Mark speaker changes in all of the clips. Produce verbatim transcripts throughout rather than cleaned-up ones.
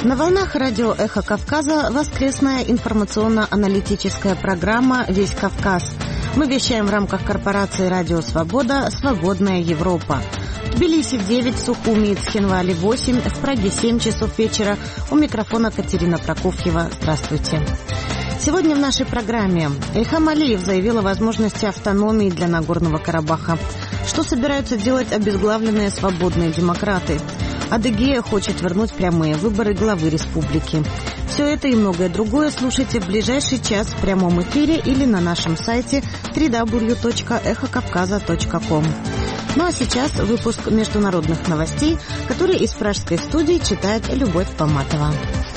Speaker 1: На волнах радио «Эхо Кавказа» воскресная информационно-аналитическая программа «Весь Кавказ». Мы вещаем в рамках корпорации «Радио Свобода. Свободная Европа». В Тбилиси в девять, Сухуми и Цхинвале в восемь, в Праге семь часов вечера. У микрофона Катерина Прокофьева. Здравствуйте. Сегодня в нашей программе Ильхам Алиев заявил о возможности автономии для Нагорного Карабаха. Что собираются делать обезглавленные свободные демократы? Адыгея хочет вернуть прямые выборы главы республики. Все это и многое другое слушайте в ближайший час в прямом эфире или на нашем сайте дабл ю дабл ю дабл ю точка эхо кавказа точка ком. Ну а сейчас выпуск международных новостей, который из пражской студии читает Любовь Поматова.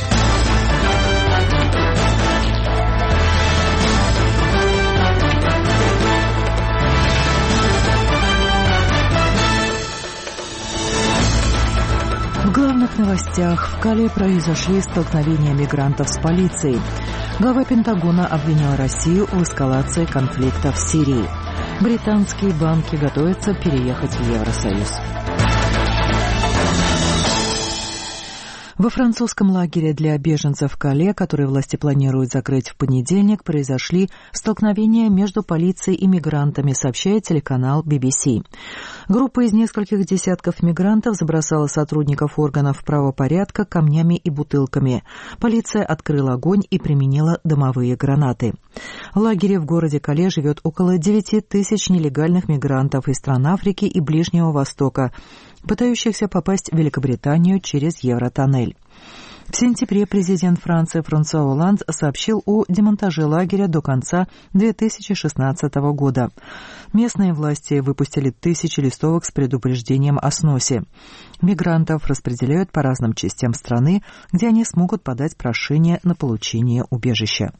Speaker 2: В главных новостях: в Кале произошли столкновения мигрантов с полицией. Глава Пентагона обвинил Россию в эскалации конфликта в Сирии. Британские банки готовятся переехать в Евросоюз. Во французском лагере для беженцев в Кале, который власти планируют закрыть в понедельник, произошли столкновения между полицией и мигрантами, сообщает телеканал би би си. Группа из нескольких десятков мигрантов забросала сотрудников органов правопорядка камнями и бутылками. Полиция открыла огонь и применила дымовые гранаты. В лагере в городе Кале живет около девяти тысяч нелегальных мигрантов из стран Африки и Ближнего Востока, пытающихся попасть в Великобританию через Евротоннель. В сентябре президент Франции Франсуа Олланд сообщил о демонтаже лагеря до конца две тысячи шестнадцатого года. Местные власти выпустили тысячи листовок с предупреждением о сносе. Мигрантов распределяют по разным частям страны, где они смогут подать прошение на получение убежища.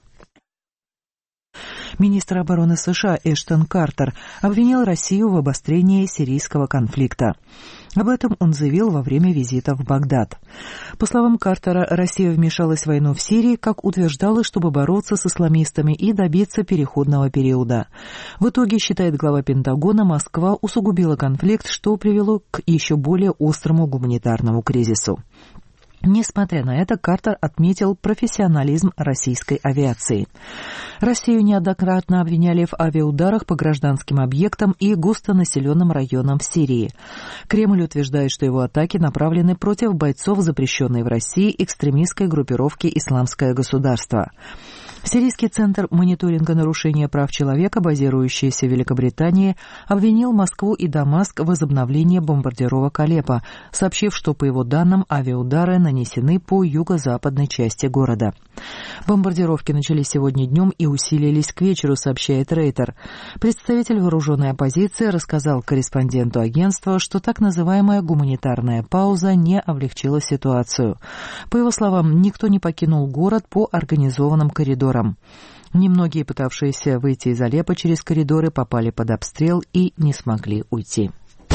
Speaker 2: Министр обороны США Эштон Картер обвинил Россию в обострении сирийского конфликта. Об этом он заявил во время визита в Багдад. По словам Картера, Россия вмешалась в войну в Сирии, как утверждалось, чтобы бороться с исламистами и добиться переходного периода. В итоге, считает глава Пентагона, Москва усугубила конфликт, что привело к еще более острому гуманитарному кризису. Несмотря на это, Картер отметил профессионализм российской авиации. Россию неоднократно обвиняли в авиаударах по гражданским объектам и густонаселенным районам в Сирии. Кремль утверждает, что его атаки направлены против бойцов запрещенной в России экстремистской группировки «Исламское государство». Сирийский центр мониторинга нарушения прав человека, базирующийся в Великобритании, обвинил Москву и Дамаск в возобновлении бомбардировок Алеппо, сообщив, что, по его данным, авиаудары нанесены по юго-западной части города. Бомбардировки начались сегодня днем и усилились к вечеру, сообщает Рейтер. Представитель вооруженной оппозиции рассказал корреспонденту агентства, что так называемая гуманитарная пауза не облегчила ситуацию. По его словам, никто не покинул город по организованным коридорам. Немногие, пытавшиеся выйти из Алеппо через коридоры, попали под обстрел и не смогли уйти.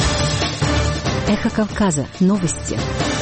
Speaker 3: Эхо Кавказа. Новости.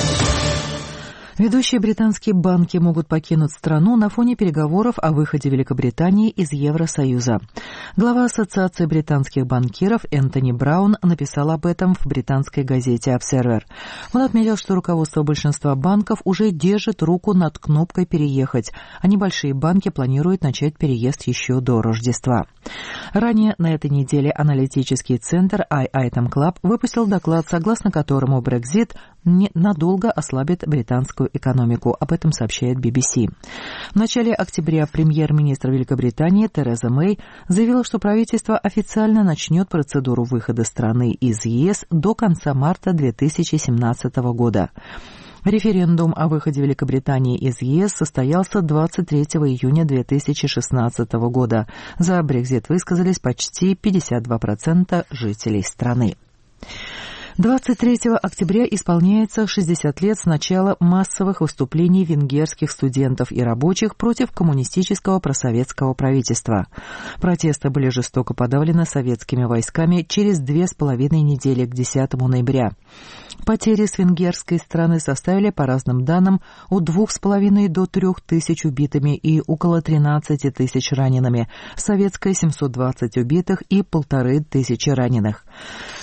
Speaker 2: Ведущие британские банки могут покинуть страну на фоне переговоров о выходе Великобритании из Евросоюза. Глава Ассоциации британских банкиров Энтони Браун написал об этом в британской газете Observer. Он отметил, что руководство большинства банков уже держит руку над кнопкой «Переехать», а небольшие банки планируют начать переезд еще до Рождества. Ранее на этой неделе аналитический центр iItem Club выпустил доклад, согласно которому Brexit надолго ослабит британскую экономику. Об этом сообщает би би си. В начале октября премьер-министр Великобритании Тереза Мэй заявила, что правительство официально начнет процедуру выхода страны из ЕС до конца марта две тысячи семнадцатого года. Референдум о выходе Великобритании из ЕС состоялся двадцать третьего июня две тысячи шестнадцатого года. За Брексит высказались почти пятьдесят два процента жителей страны. двадцать третьего октября исполняется шестьдесят лет с начала массовых выступлений венгерских студентов и рабочих против коммунистического просоветского правительства. Протесты были жестоко подавлены советскими войсками через две с половиной недели к десятому ноября. Потери с венгерской стороны составили, по разным данным, от двух с половиной до трех тысяч убитыми и около тринадцати тысяч ранеными, советской семьсот двадцать убитых и полторы тысячи раненых.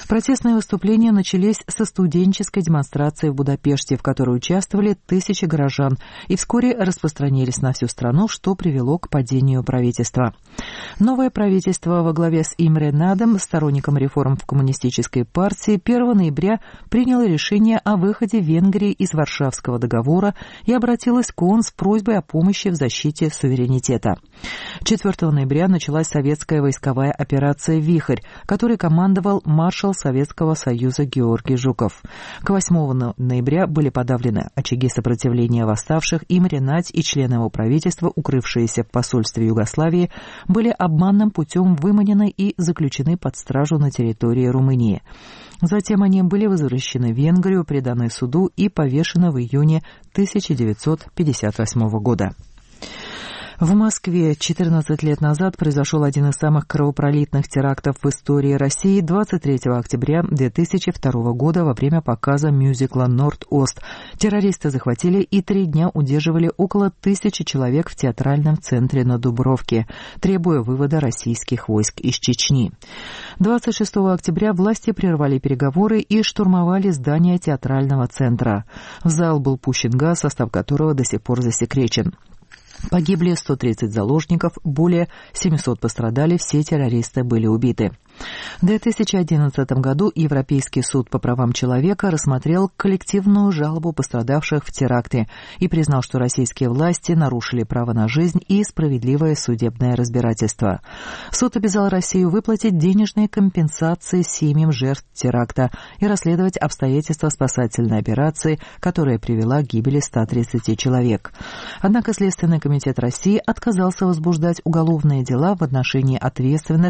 Speaker 2: Протестные выступления начались со студенческой демонстрации в Будапеште, в которой участвовали тысячи горожан, и вскоре распространились на всю страну, что привело к падению правительства. Новое правительство во главе с Имре Надом, сторонником реформ в коммунистической партии, первого ноября приняло решение о выходе Венгрии из Варшавского договора и обратилось к ООН с просьбой о помощи в защите суверенитета. четвёртого ноября началась советская войсковая операция «Вихрь», которой командовал маршал Советского Союза Георгий Жуков. К восьмому ноября были подавлены очаги сопротивления восставших, Имре Надь и члены его правительства, укрывшиеся в посольстве Югославии, были обманным путем выманены и заключены под стражу на территории Румынии. Затем они были возвращены в Венгрию, преданы суду и повешены в июне тысяча девятьсот пятьдесят восьмого года. В Москве четырнадцать лет назад произошел один из самых кровопролитных терактов в истории России двадцать третьего октября две тысячи второго года во время показа мюзикла «Норд-Ост». Террористы захватили и три дня удерживали около тысячи человек в театральном центре на Дубровке, требуя вывода российских войск из Чечни. двадцать шестого октября власти прервали переговоры и штурмовали здание театрального центра. В зал был пущен газ, состав которого до сих пор засекречен. Погибли сто тридцать заложников, более семьсот пострадали, все террористы были убиты. В две тысячи одиннадцатом году Европейский суд по правам человека рассмотрел коллективную жалобу пострадавших в теракте и признал, что российские власти нарушили право на жизнь и справедливое судебное разбирательство. Суд обязал Россию выплатить денежные компенсации семьям жертв теракта и расследовать обстоятельства спасательной операции, которая привела к гибели ста тридцати человек. Однако Следственный комитет России отказался возбуждать уголовные дела в отношении ответственных